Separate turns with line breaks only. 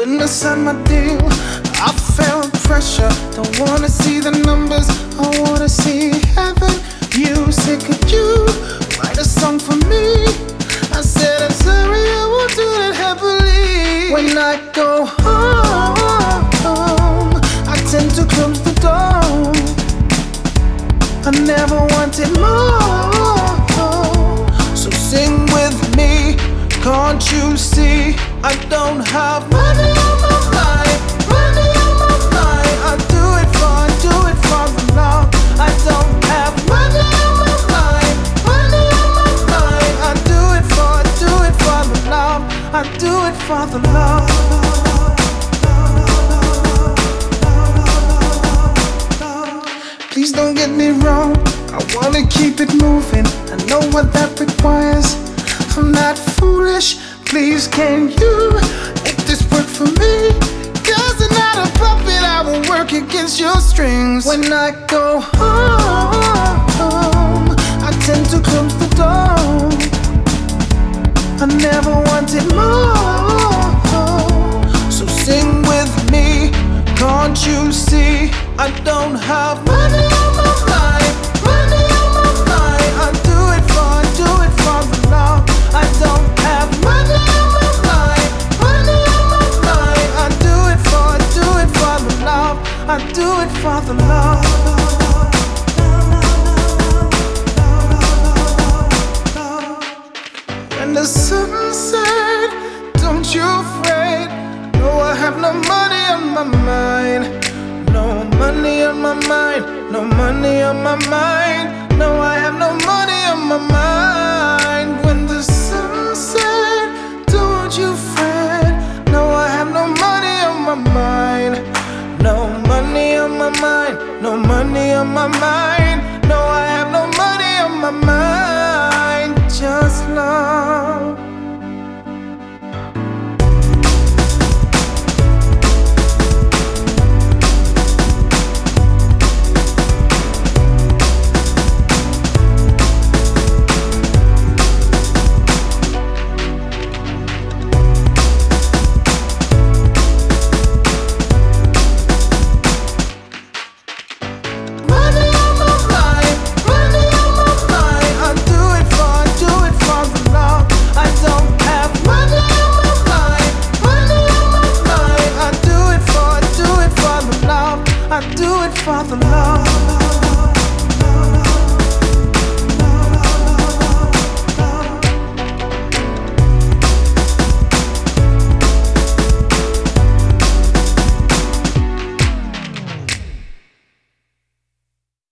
witness at my deal. I felt pressure, don't wanna see the numbers, I wanna see heaven. You said, could you write a song for me? I said, I'm sorry, I won't do it happily. When I go home, I tend to close the door. I never wanted more, so sing with me. Can't you see I don't have money on my mind, money on my mind. I do it for the love. I don't have money on my mind, money on my mind. I do it for the love. I do it for the love. Please don't get me wrong, I wanna keep it moving. I know what that requires. I'm not foolish, please can you make this work for me? Cause I'm not a puppet, I will work against your strings. When I go home, I tend to close the door. I never wanted more, so sing with me. Can't you see I don't have money on my mind, money on my mind. I do it for the love. I don't have money on my mind, money on my mind. I do it for the love. I do it for the love. When the sun set, don't you fret. No, I have no money on my mind. No money on my mind. No money on my mind. No, I have no money on